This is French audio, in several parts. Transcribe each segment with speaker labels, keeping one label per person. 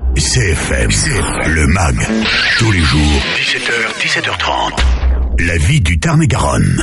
Speaker 1: CFM, le MAG, tous les jours, 17h, 17h30. La vie du Tarn-et-Garonne.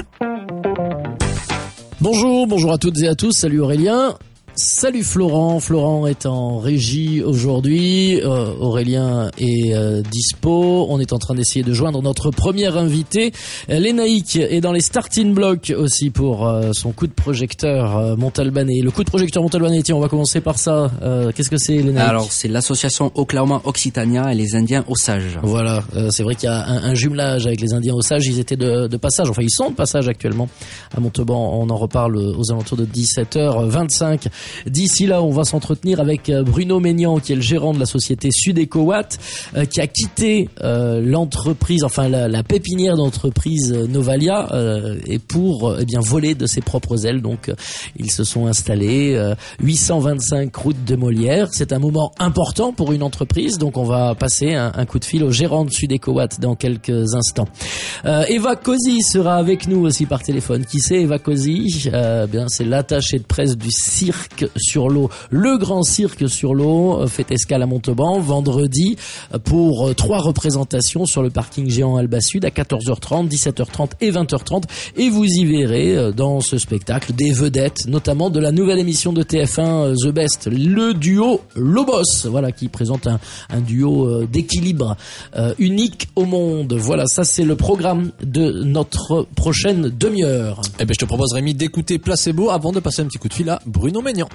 Speaker 2: Bonjour à toutes et à tous, salut Aurélien. Salut Florent. Florent est en régie aujourd'hui. Aurélien est dispo. On est en train d'essayer de joindre notre première invitée. Lénaïque est dans les starting blocks aussi pour son coup de projecteur Montalbanais. Le coup de projecteur Montalbanais, tiens, on va commencer par ça. Qu'est-ce que c'est, Lénaïque ?
Speaker 3: Alors, c'est l'association Oklahoma Occitania et les Indiens Osages.
Speaker 2: Voilà, c'est vrai qu'il y a un jumelage avec les Indiens Osages. Ils étaient de passage, enfin ils sont de passage actuellement à Montauban. On en reparle aux alentours de 17h25. D'ici là, on va s'entretenir avec Bruno Maignan, qui est le gérant de la société Sud-Eco-Watt, qui a quitté l'entreprise, enfin la pépinière d'entreprise Novalia, et pour voler de ses propres ailes. Donc, ils se sont installés 825 route de Molière. C'est un moment important pour une entreprise, donc on va passer un coup de fil au gérant de Sud-Eco-Watt dans quelques instants. Eva Cosi sera avec nous aussi par téléphone. Qui c'est Eva Cosi ? C'est l'attachée de presse du cirque sur l'eau. Le grand cirque sur l'eau fait escale à Montauban vendredi pour 3 représentations sur le parking géant Alba Sud à 14h30, 17h30 et 20h30. Et vous y verrez dans ce spectacle des vedettes, notamment de la nouvelle émission de TF1 The Best, le duo Lobos, voilà, qui présente un duo d'équilibre unique au monde. Voilà, ça c'est le programme de notre prochaine demi-heure.
Speaker 4: Je te propose, Rémi, d'écouter Placebo avant de passer un petit coup de fil à Bruno Maignan.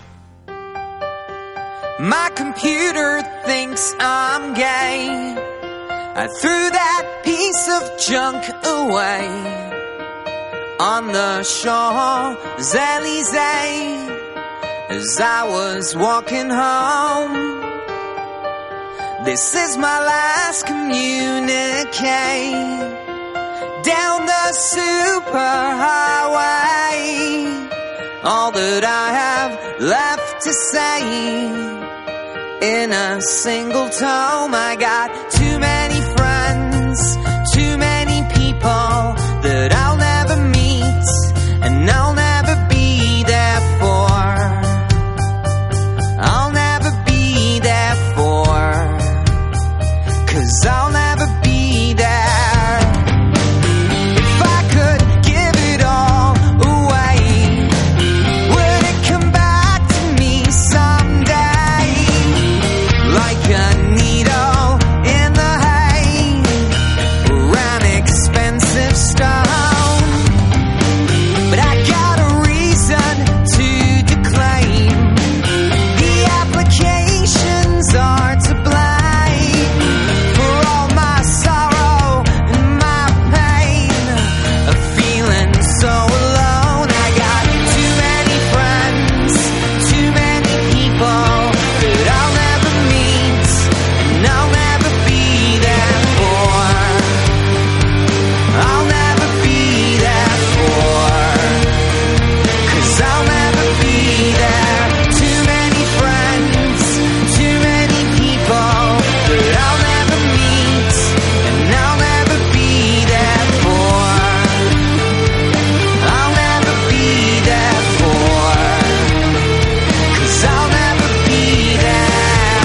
Speaker 5: My computer thinks I'm gay. I threw that piece of junk away on the Champs-Élysées as I was walking home. This is my last communique down the superhighway. All that I have left to say in a single tome. I got too many friends, too many people that I'll never meet and I'll never be there for. I'll never be there for, 'cause I'll never be there. If I could give it all away, would it come back to me someday? Like a needle in the hay or an expensive stone. But I got a reason to declaim the applications are to blame for all my sorrow and my pain of feeling so alone. I got too many friends, too many people that I'll never meet and I'll never be there for. I'll never be there for, 'cause I'll never be there. Too many friends, too many people that I'll never meet and I'll never be there for. I'll never be there for, 'cause I'll never be there.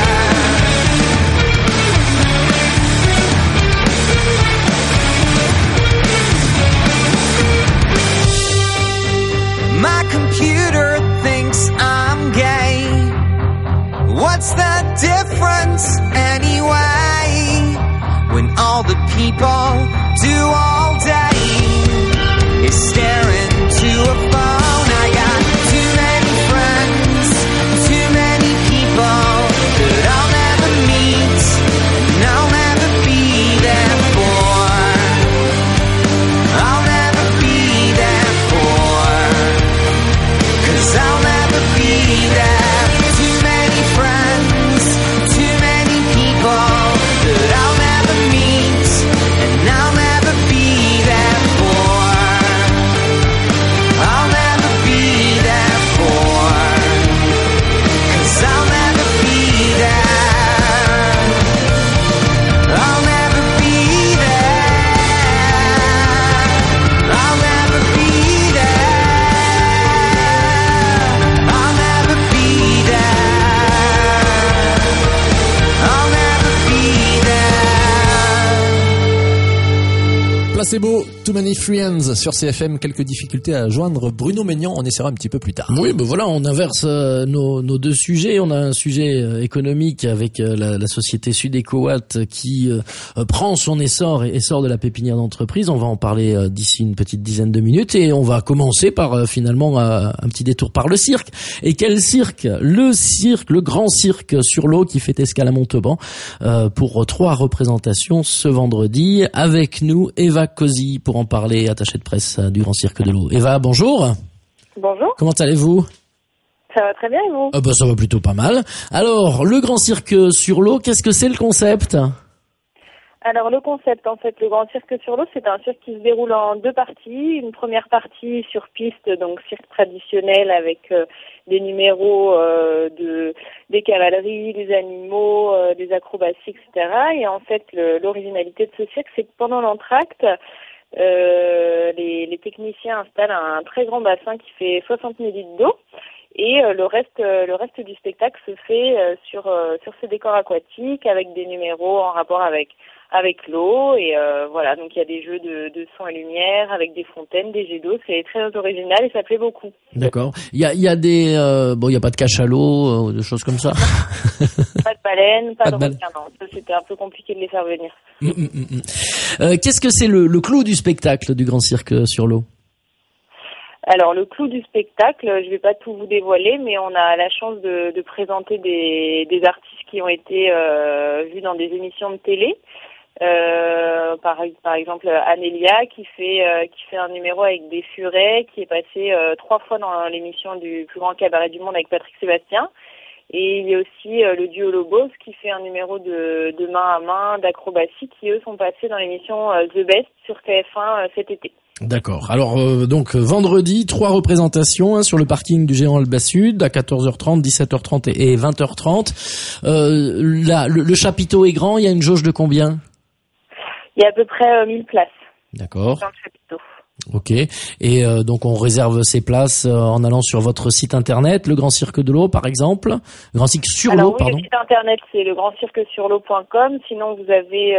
Speaker 5: My computer thinks I'm gay. What's the difference anyway? When all the people do all day is stare into a phone. I got too many friends, too many people that I'll never meet and I'll never be there for. I'll never be there for, 'cause I'll never be there. Too many friends, too many people that I'll never meet and I'll never be
Speaker 4: Placebo, Too Many Friends sur CFM. Quelques difficultés à joindre Bruno Maignan. On essaiera un petit peu plus tard.
Speaker 2: Oui, ben voilà, on inverse nos deux sujets. On a un sujet économique avec la société Sudecowatt qui prend son essor de la pépinière d'entreprise. On va en parler d'ici une petite dizaine de minutes et on va commencer par finalement un petit détour par le cirque. Et quel cirque ? Le grand cirque sur l'eau qui fait escale à Montauban pour 3 représentations ce vendredi. Avec nous, Eva Cosi pour en parler, attachée de presse du Grand Cirque de l'eau. Eva, bonjour.
Speaker 6: Bonjour.
Speaker 2: Comment allez-vous ?
Speaker 6: Ça va très bien et vous ?
Speaker 2: Ça va plutôt pas mal. Alors, le Grand Cirque sur l'eau, qu'est-ce que c'est le concept ?
Speaker 6: Alors le concept, en fait, le Grand Cirque sur l'eau, c'est un cirque qui se déroule en 2 parties. Une première partie sur piste, donc cirque traditionnel avec des numéros des cavaleries, des animaux, des acrobaties, etc. Et en fait, l'originalité de ce cirque, c'est que pendant l'entracte, les techniciens installent un très grand bassin qui fait 60 000 litres d'eau. Et le reste du spectacle se fait sur ce décor aquatique avec des numéros en rapport avec l'eau et voilà, donc il y a des jeux de son et lumière avec des fontaines, des jets d'eau, c'est très original et ça plaît beaucoup. D'accord.
Speaker 2: Il y a des il y a pas de cachalot, des choses comme ça.
Speaker 6: Pas de baleine, pas de requin, non. C'était un peu compliqué de les faire venir.
Speaker 2: Qu'est-ce que c'est le clou du spectacle du Grand Cirque sur l'eau ?
Speaker 6: Alors le clou du spectacle, je vais pas tout vous dévoiler, mais on a la chance de présenter des artistes qui ont été vus dans des émissions de télé. Par exemple Anélia qui fait un numéro avec des furets, qui est passé 3 fois dans l'émission du plus grand cabaret du monde avec Patrick Sébastien. Et il y a aussi le duo Lobos qui fait un numéro de main à main, d'acrobatie, qui eux sont passés dans l'émission The Best sur TF1 cet été.
Speaker 2: D'accord. Alors donc vendredi, 3 représentations sur le parking du Géant Alba Sud à 14h30, 17h30 et 20h30. Le chapiteau est grand, il y a une jauge de combien ?
Speaker 6: Il y a à peu près 1000 places.
Speaker 2: D'accord.
Speaker 6: Dans le chapiteau.
Speaker 2: Ok. Et donc on réserve ces places en allant sur votre site internet, le Grand Cirque de l'eau par exemple, le Grand Cirque sur l'eau, pardon.
Speaker 6: Le site internet c'est legrandcirquesurleau.com. Sinon vous avez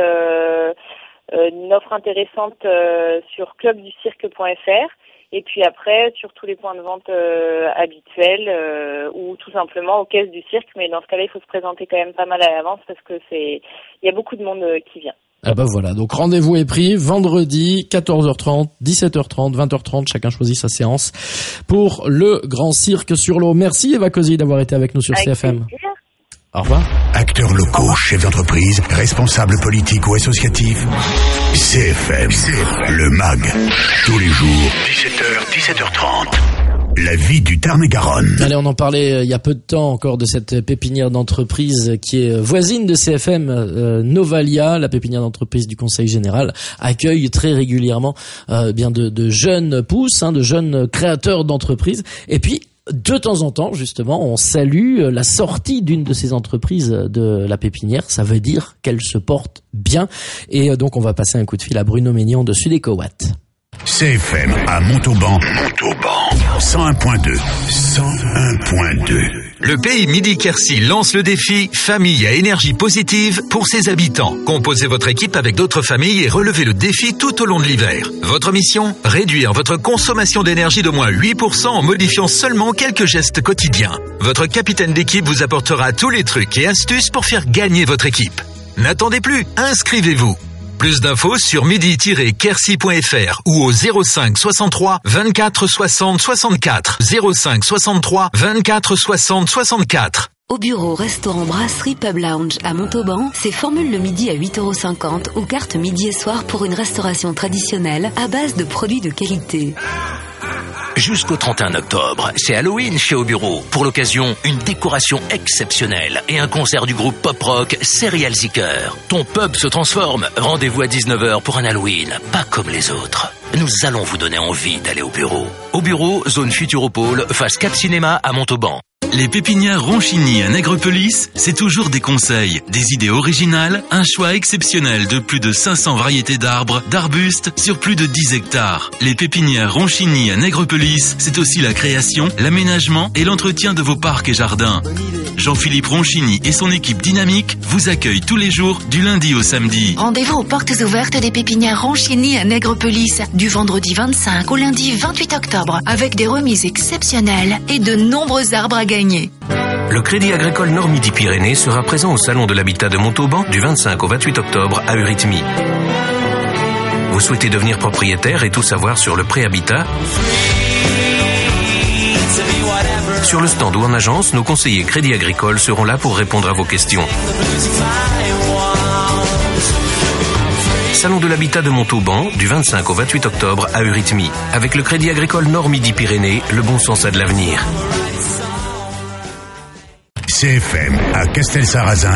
Speaker 6: une offre intéressante sur clubducirque.fr et puis après sur tous les points de vente habituels ou tout simplement aux caisses du cirque, mais dans ce cas-là il faut se présenter quand même pas mal à l'avance parce que il y a beaucoup de monde qui vient.
Speaker 2: Ah bah voilà, donc rendez-vous est pris vendredi 14h30, 17h30, 20h30, chacun choisit sa séance pour le Grand Cirque sur l'eau. Merci Eva Cosi d'avoir été avec nous sur CFM.
Speaker 6: Plaisir.
Speaker 2: Au revoir.
Speaker 1: Acteurs locaux, chefs d'entreprise, responsables politiques ou associatifs. CFM, le MAG. Tous les jours, 17h, 17h30. La vie du Tarn-et-Garonne.
Speaker 2: Allez, on en parlait il y a peu de temps encore de cette pépinière d'entreprise qui est voisine de CFM. Novalia, la pépinière d'entreprise du Conseil Général, accueille très régulièrement de jeunes pousses, de jeunes créateurs d'entreprises. Et puis, de temps en temps, justement, on salue la sortie d'une de ces entreprises de la pépinière. Ça veut dire qu'elle se porte bien. Et donc, on va passer un coup de fil à Bruno Maignan de Sudecowatt.
Speaker 1: CFM à Montauban. 101.2. 101.2.
Speaker 7: Le pays Midi-Quercy lance le défi Famille à énergie positive pour ses habitants. Composez votre équipe avec d'autres familles et relevez le défi tout au long de l'hiver. Votre mission ? Réduire votre consommation d'énergie de moins 8% en modifiant seulement quelques gestes quotidiens. Votre capitaine d'équipe vous apportera tous les trucs et astuces pour faire gagner votre équipe. N'attendez plus, inscrivez-vous. Plus d'infos sur midi-quercy.fr ou au 05 63 24 60 64. 05 63 24 60 64.
Speaker 8: Au bureau, restaurant, brasserie, pub lounge à Montauban, c'est formule le midi à 8,50 € ou carte midi et soir pour une restauration traditionnelle à base de produits de qualité.
Speaker 9: Jusqu'au 31 octobre, c'est Halloween chez Au Bureau. Pour l'occasion, une décoration exceptionnelle et un concert du groupe pop-rock Serial Seeker. Ton pub se transforme. Rendez-vous à 19h pour un Halloween, pas comme les autres. Nous allons vous donner envie d'aller au bureau. Au Bureau, zone Futuropole, face Cap Cinéma à Montauban.
Speaker 10: Les pépinières Ronchigny à Nègrepelisse, c'est toujours des conseils, des idées originales, un choix exceptionnel de plus de 500 variétés d'arbres, d'arbustes sur plus de 10 hectares. Les pépinières Ronchigny à Nègrepelisse, c'est aussi la création, l'aménagement et l'entretien de vos parcs et jardins. Jean-Philippe Ronchigny et son équipe dynamique vous accueillent tous les jours du lundi au samedi.
Speaker 11: Rendez-vous aux portes ouvertes des pépinières Ronchigny à Nègrepelisse du vendredi 25 au lundi 28 octobre avec des remises exceptionnelles et de nombreux arbres à gagner.
Speaker 9: Le Crédit Agricole Nord-Midi-Pyrénées sera présent au Salon de l'Habitat de Montauban du 25 au 28 octobre à Eurythmie. Vous souhaitez devenir propriétaire et tout savoir sur le préhabitat ? Sur le stand ou en agence, nos conseillers Crédit Agricole seront là pour répondre à vos questions. Salon de l'Habitat de Montauban du 25 au 28 octobre à Eurythmie. Avec le Crédit Agricole Nord-Midi-Pyrénées, le bon sens a de l'avenir.
Speaker 1: CFM à Castelsarrasin.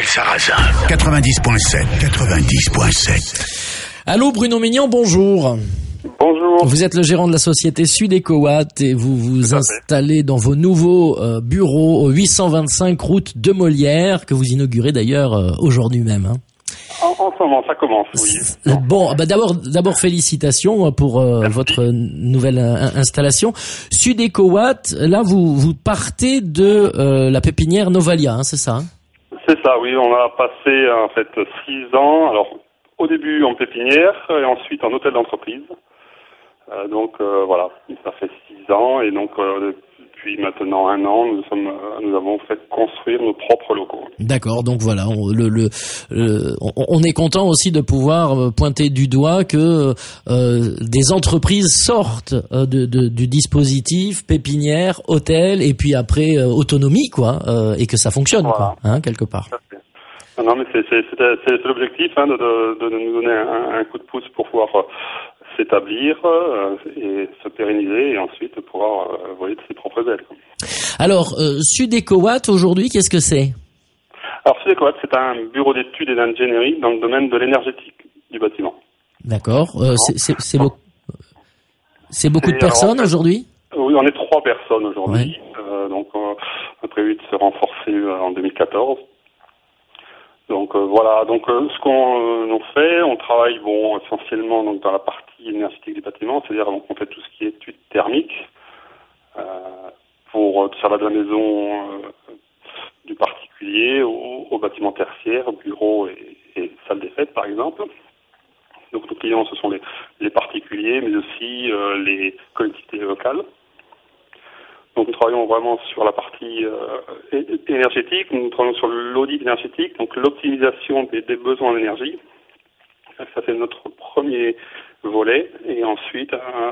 Speaker 1: 90.7.
Speaker 2: Allô Bruno Mignon, bonjour.
Speaker 12: Bonjour.
Speaker 2: Vous êtes le gérant de la société Sudecowatt et vous vous installez dans vos nouveaux bureaux au 825 route de Molière que vous inaugurez d'ailleurs aujourd'hui même. Hein.
Speaker 12: En ce moment, ça commence, oui.
Speaker 2: Bon, bah d'abord félicitations pour votre nouvelle installation. Sudecowatt, là vous partez de la pépinière Novalia, hein, c'est ça?
Speaker 12: C'est ça, oui. On a passé en fait 6 ans. Alors au début en pépinière et ensuite en hôtel d'entreprise. Voilà, ça fait 6 ans et donc depuis maintenant 1 an, nous avons fait construire nos propres locaux.
Speaker 2: D'accord, donc voilà, on est content aussi de pouvoir pointer du doigt que des entreprises sortent du dispositif pépinière, hôtel et puis après autonomie quoi, et que ça fonctionne voilà. Quoi, hein, quelque part.
Speaker 12: Non mais c'est l'objectif hein, de nous donner un coup de pouce pour pouvoir s'établir et se pérenniser et ensuite pouvoir voler de ses propres ailes.
Speaker 2: Alors, Sudecowatt, aujourd'hui, qu'est-ce que c'est?
Speaker 12: Alors, Sudecowatt, c'est un bureau d'études et d'ingénierie dans le domaine de l'énergétique du bâtiment.
Speaker 2: D'accord. C'est beaucoup de personnes aujourd'hui?
Speaker 12: Oui, on est 3 personnes aujourd'hui. Ouais. On a prévu de se renforcer en 2014. Donc voilà, ce qu'on fait, on travaille essentiellement donc dans la partie énergétique du bâtiment, c'est-à-dire on fait tout ce qui est études thermiques pour ça va de la maison du particulier au bâtiment tertiaire, bureau et salle des fêtes par exemple. Donc nos clients ce sont les particuliers mais aussi les collectivités locales. Donc nous travaillons vraiment sur la partie énergétique, nous travaillons sur l'audit énergétique, donc l'optimisation des besoins en énergie. Ça c'est notre premier volet. Et ensuite,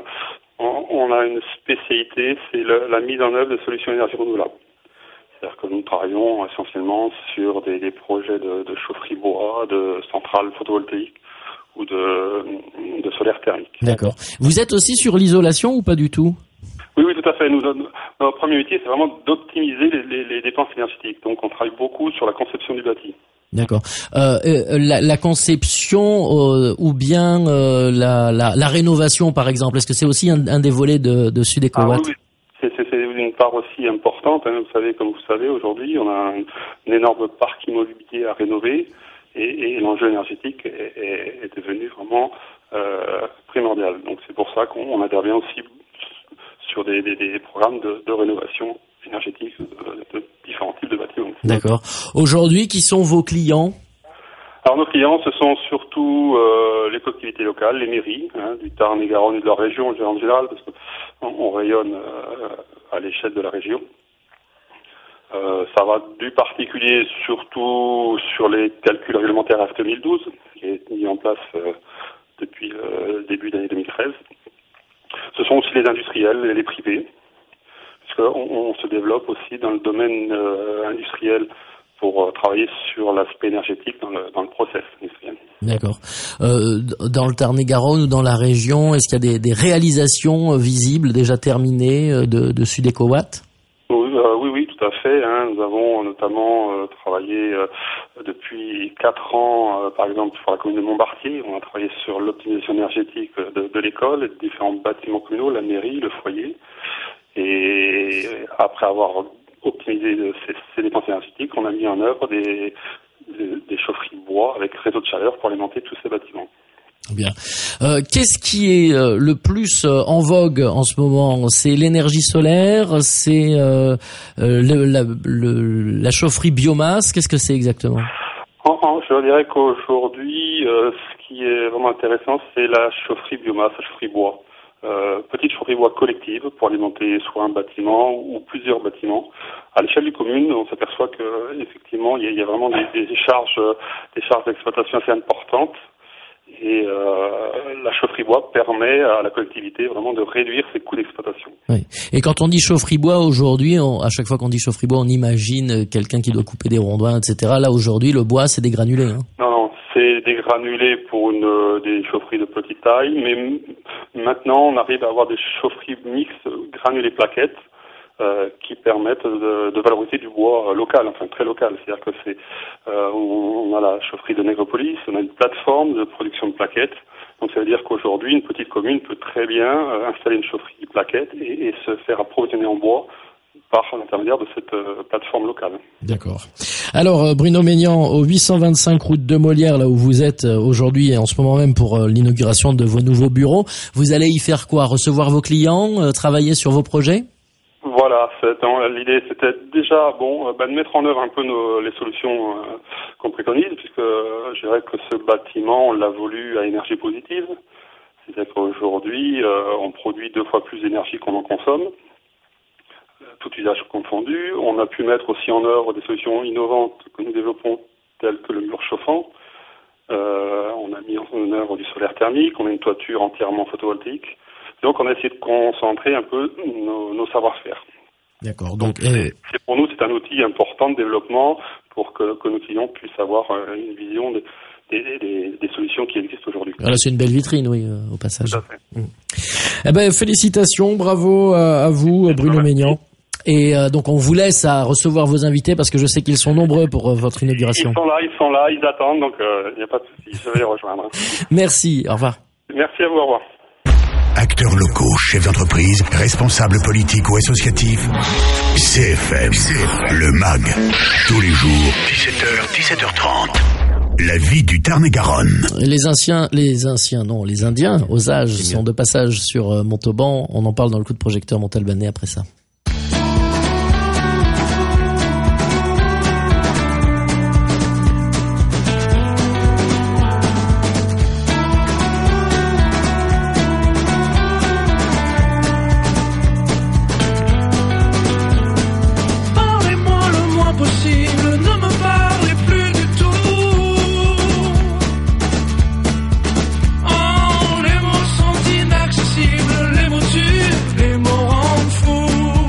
Speaker 12: on a une spécialité, c'est la mise en œuvre de solutions énergie renouvelables. C'est-à-dire que nous travaillons essentiellement sur des projets de chaufferie bois, de centrales photovoltaïques ou de solaire thermique.
Speaker 2: D'accord. Vous êtes aussi sur l'isolation ou pas du tout ?
Speaker 12: Oui, tout à fait. Notre premier métier, c'est vraiment d'optimiser les dépenses énergétiques. Donc, on travaille beaucoup sur la conception du bâti.
Speaker 2: D'accord. La conception ou bien la rénovation, par exemple, est-ce que c'est aussi un des volets de Sudecowatt ?
Speaker 12: Oui. C'est une part aussi importante. Hein. Comme vous savez, aujourd'hui, on a un énorme parc immobilier à rénover et l'enjeu énergétique est devenu vraiment primordial. Donc, c'est pour ça qu'on intervient aussi sur des programmes de rénovation énergétique de différents types de bâtiments.
Speaker 2: D'accord. Aujourd'hui, qui sont vos clients ?
Speaker 12: Alors nos clients, ce sont surtout les collectivités locales, les mairies, du Tarn-et-Garonne et de la région en général, parce qu'on rayonne à l'échelle de la région. Ça va du particulier surtout sur les calculs réglementaires F 2012, qui est mis en place depuis le début d'année 2013. Ce sont aussi les industriels et les privés, puisqu'on se développe aussi dans le domaine industriel pour travailler sur l'aspect énergétique dans le process industriel. D'accord.
Speaker 2: Dans le Tarn-et-Garonne ou dans la région, est-ce qu'il y a des réalisations visibles déjà terminées de Sudecowatt ?
Speaker 12: Oui, tout à fait. Nous avons notamment travaillé depuis 4 ans, par exemple, pour la commune de Montbartier. On a travaillé sur l'optimisation énergétique de l'école et de différents bâtiments communaux, la mairie, le foyer. Et après avoir optimiser ces dépenses énergétiques, on a mis en œuvre des chaufferies bois avec réseau de chaleur pour alimenter tous ces bâtiments.
Speaker 2: Bien. Qu'est-ce qui est le plus en vogue en ce moment? C'est l'énergie solaire, c'est la chaufferie biomasse. Qu'est-ce que c'est exactement?
Speaker 12: Je dirais qu'aujourd'hui, ce qui est vraiment intéressant, c'est la chaufferie biomasse, la chaufferie bois. Petite chaufferie bois collective pour alimenter soit un bâtiment ou plusieurs bâtiments. À l'échelle du commune, on s'aperçoit que effectivement, il y a vraiment des charges d'exploitation assez importantes. Et la chaufferie bois permet à la collectivité vraiment de réduire ses coûts d'exploitation.
Speaker 2: Oui. Et quand on dit chaufferie bois aujourd'hui, à chaque fois qu'on dit chaufferie bois, on imagine quelqu'un qui doit couper des rondins, etc. Là aujourd'hui, le bois, c'est des granulés. Hein.
Speaker 12: Non, c'est des granulés pour des chaufferies de petite taille, mais maintenant on arrive à avoir des chaufferies mixtes granulés plaquettes qui permettent de valoriser du bois local, enfin très local. C'est-à-dire que on a la chaufferie de Négropolis, on a une plateforme de production de plaquettes. Donc ça veut dire qu'aujourd'hui, une petite commune peut très bien installer une chaufferie plaquette et se faire approvisionner en bois par l'intermédiaire de cette plateforme locale.
Speaker 2: D'accord. Alors Bruno Maignan, au 825 route de Molière, là où vous êtes aujourd'hui et en ce moment même pour l'inauguration de vos nouveaux bureaux, vous allez y faire quoi? Recevoir vos clients, travailler sur vos projets?
Speaker 12: Voilà, l'idée c'était déjà de mettre en œuvre un peu les solutions qu'on préconise, puisque je dirais que ce bâtiment, on l'a voulu à énergie positive. C'est-à-dire qu'aujourd'hui, on produit 2 fois plus d'énergie qu'on en consomme, tout usage confondu. On a pu mettre aussi en œuvre des solutions innovantes que nous développons, telles que le mur chauffant. On a mis en œuvre du solaire thermique, on a une toiture entièrement photovoltaïque. Donc on a essayé de concentrer un peu nos savoir-faire.
Speaker 2: D'accord. Donc
Speaker 12: pour nous, c'est un outil important de développement pour que nos clients puissent avoir une vision des solutions qui existent aujourd'hui.
Speaker 2: Là, c'est une belle vitrine, oui, au passage.
Speaker 12: Tout à fait.
Speaker 2: Eh ben, félicitations, bravo à vous, Bruno Maignan. Et donc on vous laisse à recevoir vos invités parce que je sais qu'ils sont nombreux pour votre inauguration.
Speaker 12: Ils sont là, ils attendent, donc il n'y a pas de souci, je vais les rejoindre.
Speaker 2: Merci, au revoir.
Speaker 12: Merci à vous, au revoir.
Speaker 1: Acteurs locaux, chefs d'entreprise, responsables politiques ou associatifs, CFM, le MAG, tous les jours, 17h, 17h30. La vie du Tarn-et-Garonne. Les Indiens, Osages, sont de passage sur Montauban. On en parle dans le coup de projecteur Montalbanais après ça.
Speaker 13: Les mots sont inaccessibles, les mots tuent, les mots rendent fous.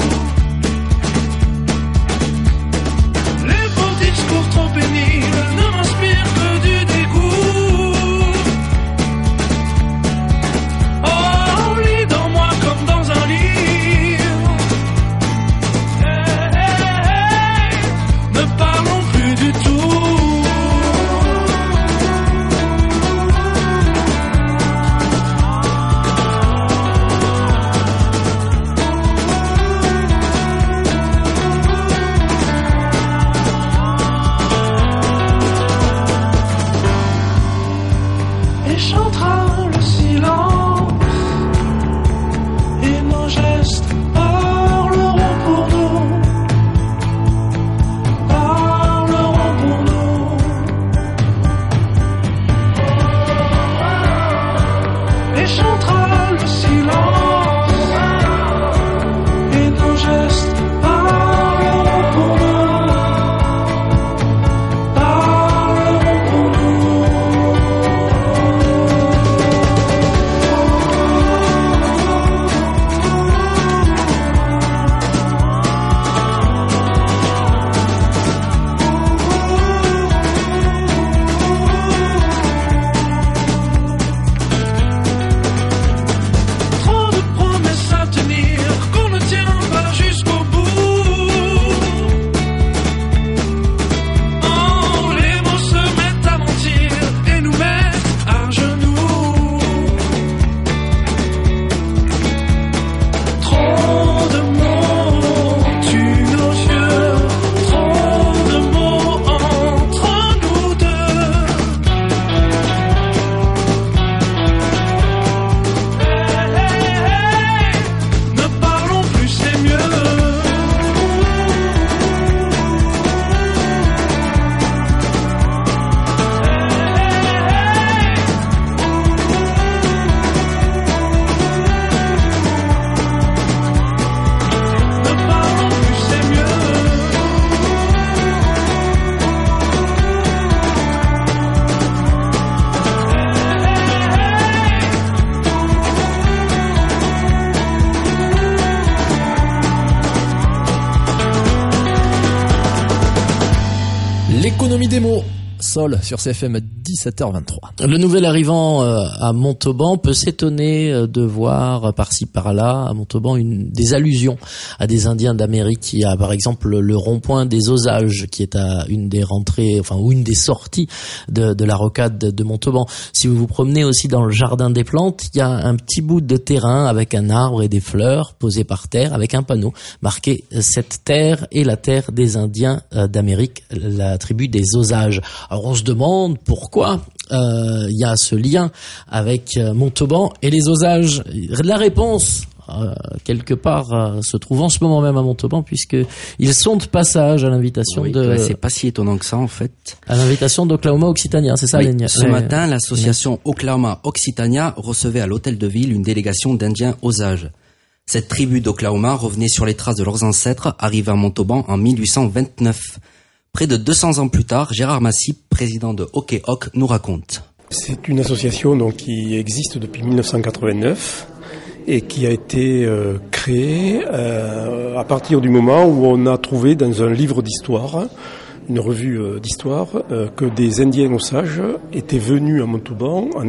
Speaker 4: Demi-démo, Sol sur CFM à 17h23.
Speaker 2: Le nouvel arrivant à Montauban peut s'étonner de voir par-ci par-là à Montauban des allusions à des Indiens d'Amérique. Il y a par exemple le rond-point des Osages qui est à une des rentrées, ou une des sorties de la rocade de Montauban. Si vous vous promenez aussi dans le jardin des plantes, il y a un petit bout de terrain avec un arbre et des fleurs posés par terre avec un panneau marqué « Cette terre est la terre des Indiens d'Amérique, la tribu des Osages ». Alors on se demande pourquoi il y a ce lien avec Montauban et les Osages. La réponse, quelque part, se trouve en ce moment même à Montauban, puisque ils sont de passage à l'invitation
Speaker 3: c'est pas si étonnant que ça, en fait.
Speaker 2: À l'invitation d'Oklahoma Occitania, c'est ça,
Speaker 3: oui. Ce matin, l'association Oklahoma Occitania recevait à l'hôtel de ville une délégation d'Indiens Osages. Cette tribu d'Oklahoma revenait sur les traces de leurs ancêtres, arrivés à Montauban en 1829. Près de 200 ans plus tard, Gérard Massy, président de Hockey Ock, nous raconte.
Speaker 13: C'est une association donc qui existe depuis 1989 et qui a été créée à partir du moment où on a trouvé dans un livre d'histoire, une revue d'histoire, que des Indiens Osages étaient venus à Montauban en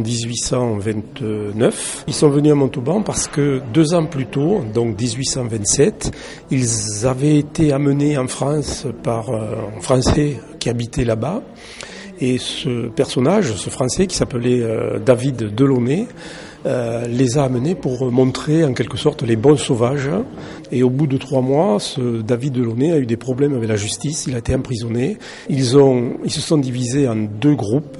Speaker 13: 1829. Ils sont venus à Montauban parce que 2 ans plus tôt, donc 1827, ils avaient été amenés en France par un Français qui habitait là-bas. Et ce personnage, ce Français qui s'appelait David Delaunay, les a amenés pour montrer en quelque sorte les bons sauvages. Et au bout de 3 mois, ce David Delaunay a eu des problèmes avec la justice, il a été emprisonné. Ils se sont divisés en 2 groupes.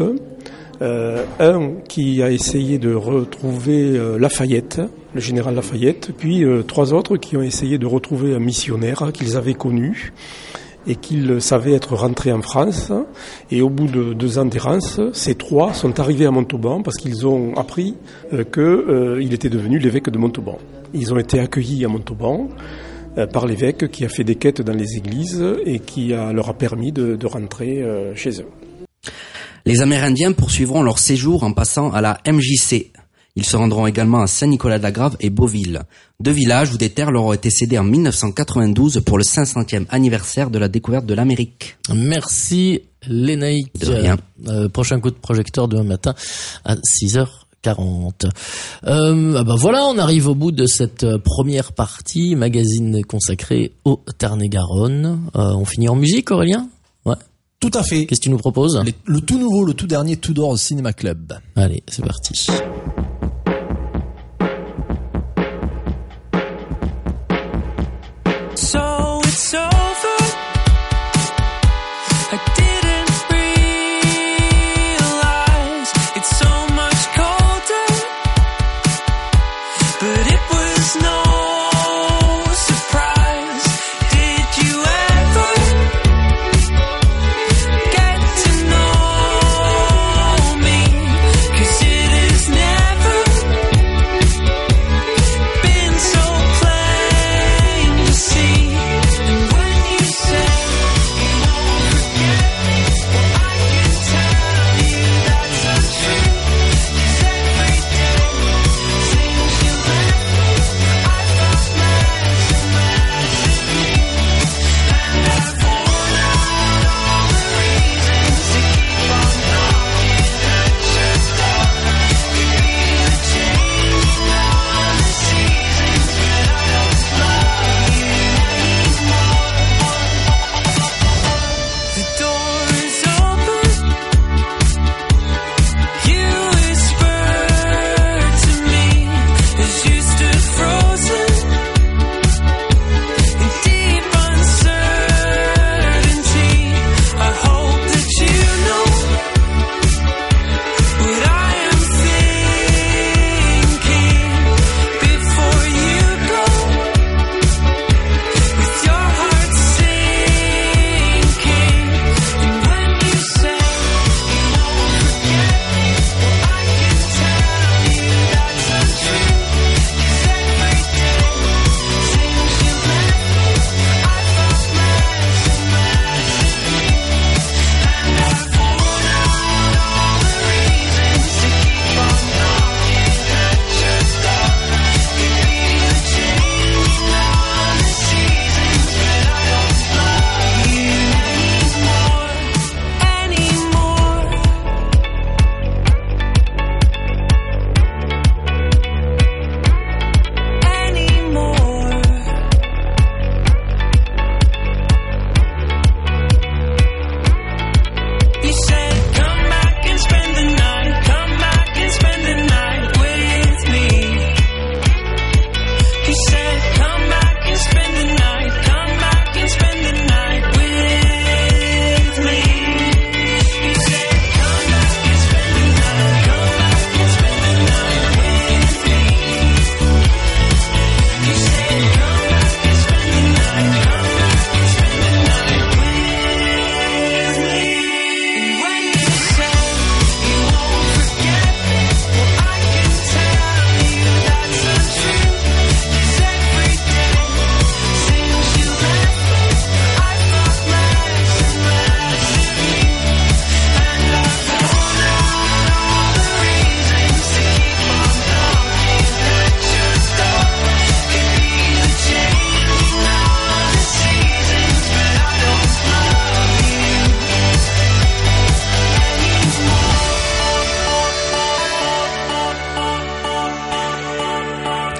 Speaker 13: Un qui a essayé de retrouver Lafayette, le général Lafayette, puis 3 autres qui ont essayé de retrouver un missionnaire qu'ils avaient connu et qu'ils savaient être rentrés en France. Et au bout de 2 ans d'errance, ces 3 sont arrivés à Montauban parce qu'ils ont appris qu'il était devenu l'évêque de Montauban. Ils ont été accueillis à Montauban par l'évêque qui a fait des quêtes dans les églises et qui leur a permis de rentrer chez eux.
Speaker 3: Les Amérindiens poursuivront leur séjour en passant à la MJC. Ils se rendront également à Saint-Nicolas-de-la-Grave et Beauville, 2 villages où des terres leur ont été cédées en 1992 pour le 500e anniversaire de la découverte de l'Amérique.
Speaker 2: Merci Lénaïque.
Speaker 3: De rien.
Speaker 2: Prochain coup de projecteur demain matin à 6h40. Voilà, on arrive au bout de cette première partie, magazine consacré au Tarn-et-Garonne. On finit en musique, Aurélien ? Ouais.
Speaker 4: Tout à fait.
Speaker 2: Qu'est-ce que tu nous proposes ?
Speaker 4: Le tout nouveau, le tout dernier Tudor Cinema Club.
Speaker 2: Allez, c'est parti.
Speaker 5: So it's over. I didn't realize it's so much colder, but it was no surprise. Did you ever get to know me? 'Cause it has never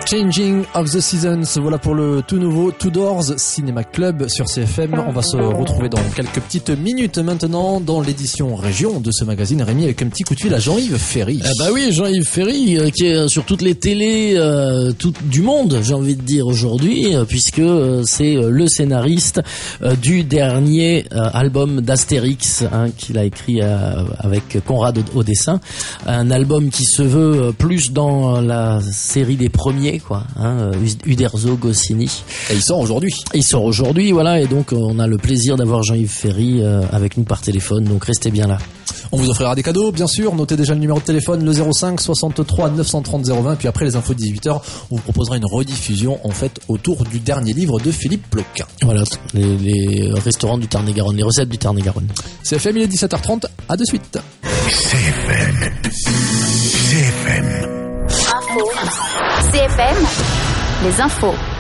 Speaker 4: Changing of the Seasons, voilà pour le tout nouveau Two Doors Cinéma Club sur CFM. On va se retrouver dans quelques petites minutes maintenant dans l'édition région de ce magazine, Rémi, avec un petit coup de fil à Jean-Yves Ferry.
Speaker 2: Ah bah oui, Jean-Yves Ferry qui est sur toutes les télés tout du monde, j'ai envie de dire aujourd'hui, puisque c'est le scénariste du dernier album d'Astérix qu'il a écrit avec Conrad au dessin, un album qui se veut plus dans la série des premiers, quoi, Uderzo, Goscinny.
Speaker 4: Et il sort aujourd'hui, voilà, et donc on a le plaisir d'avoir Jean-Yves Ferry avec nous par téléphone, donc restez bien là. On vous offrira des cadeaux, bien sûr. Notez déjà le numéro de téléphone, le 05 63 930 020. Puis après les infos de 18h, on vous proposera une rediffusion, en fait, autour du dernier livre de Philippe Ploquin.
Speaker 2: Voilà, les restaurants du Tarn-et-Garonne, les recettes du Tarn-et-Garonne.
Speaker 4: CFM, il est 17h30. À de suite.
Speaker 1: CFM.
Speaker 14: Info. CFM. Les infos.